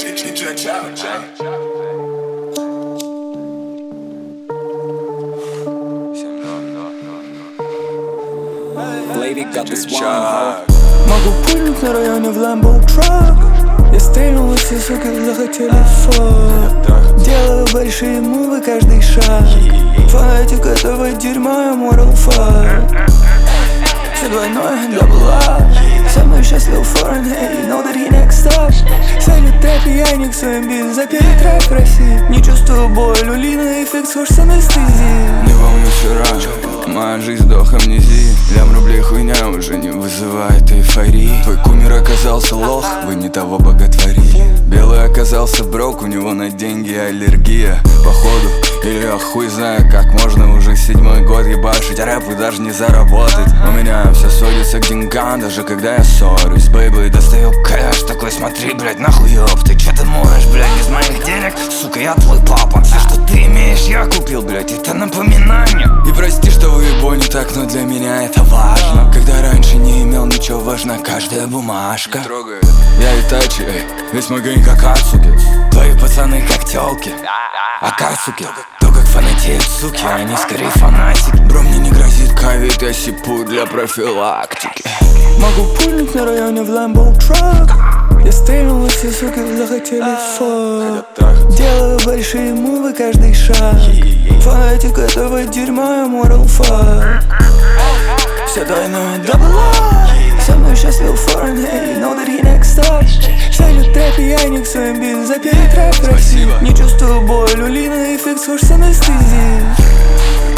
Могу пульнуть на районе в Lambo Truck. Я стрельнул, все суки захотели фак. Делаю большие мувы каждый шаг. Фанатик этого дерьма, я Mortal Fight. Все двойное для благ. Со мной счастлив форен, hey, know that he next up. Салют трэп, я не к своим бит, запели трэп в России. Не чувствую боль, у Лины эффект схож с анестезией. Не помню вчера, моя жизнь вдох амнезии. Лям рублей хуйня уже не вызывает эйфории. Твой кумир оказался лох, вы не того боготворили. Белый оказался брок, у него на деньги аллергия. Походу, или я хуй знаю, как можно уже 7-й год ебашить рэп и даже не заработать. У меня все сводится к деньгам, даже когда я ссорюсь с бейблой. Достаю кэш, такой смотри, блядь, нахуй ёб. Ты чё ты можешь, блядь, без моих денег? Сука, я твой папа. Все, что ты имеешь, я купил, блядь, это напоминание. И прости, что выебу не так, но для меня это важно. Когда раньше не имел ничего, важна каждая бумажка. Я Итачи, весь мой гэнг как Ацуки. Твои пацаны как тёлки, Акацуки. То как фанатеют суки, они скорее фанатики. Бро, мне не грозит ковид, я сипу для профилактики. Могу пульнуть на районе в Lambo Truck. Я стрельнул, все суки захотели фак. Делаю большие мувы каждый шаг. Фанатик этого дерьма, я Mortal Fight. Все двойное для благ. Со мной счастлив форен, hey, know that he next up. Салют трэп, я не к своим бит, запели трэп в России. Не чувствую боль, у Лины эффект схож с анестезией.